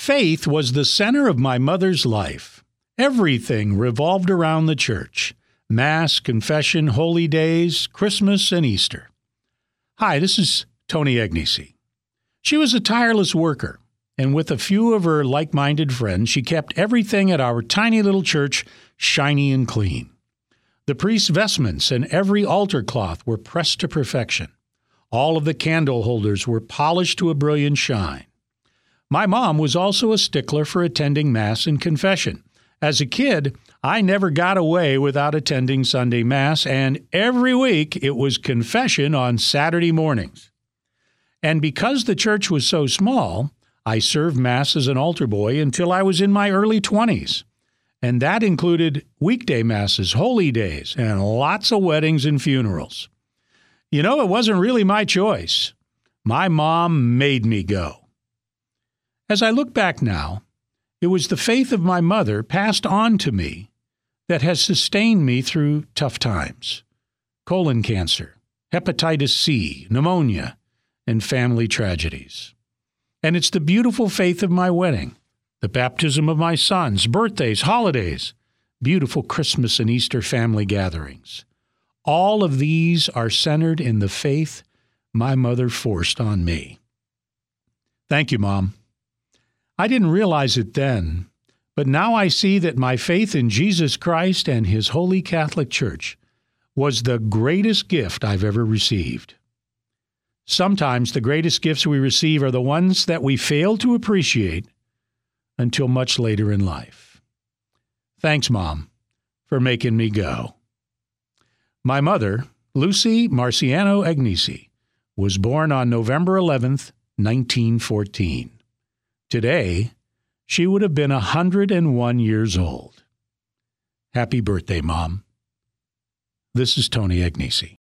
Faith was the center of my mother's life. Everything revolved around the church. Mass, confession, holy days, Christmas, and Easter. Hi, this is Tony Agnesi. She was a tireless worker, and with a few of her like-minded friends, she kept everything at our tiny little church shiny and clean. The priest's vestments and every altar cloth were pressed to perfection. All of the candle holders were polished to a brilliant shine. My mom was also a stickler for attending Mass and confession. As a kid, I never got away without attending Sunday Mass, and every week it was confession on Saturday mornings. And because the church was so small, I served Mass as an altar boy until I was in my early 20s. And that included weekday Masses, holy days, and lots of weddings and funerals. You know, it wasn't really my choice. My mom made me go. As I look back now, it was the faith of my mother passed on to me that has sustained me through tough times. Colon cancer, hepatitis C, pneumonia, and family tragedies. And it's the beautiful faith of my wedding, the baptism of my sons, birthdays, holidays, beautiful Christmas and Easter family gatherings. All of these are centered in the faith my mother forced on me. Thank you, Mom. I didn't realize it then, but now I see that my faith in Jesus Christ and His Holy Catholic Church was the greatest gift I've ever received. Sometimes the greatest gifts we receive are the ones that we fail to appreciate until much later in life. Thanks, Mom, for making me go. My mother, Lucy Marciano Agnesi, was born on November 11th, 1914. Today, she would have been 101 years old. Happy birthday, Mom. This is Tony Agnesi.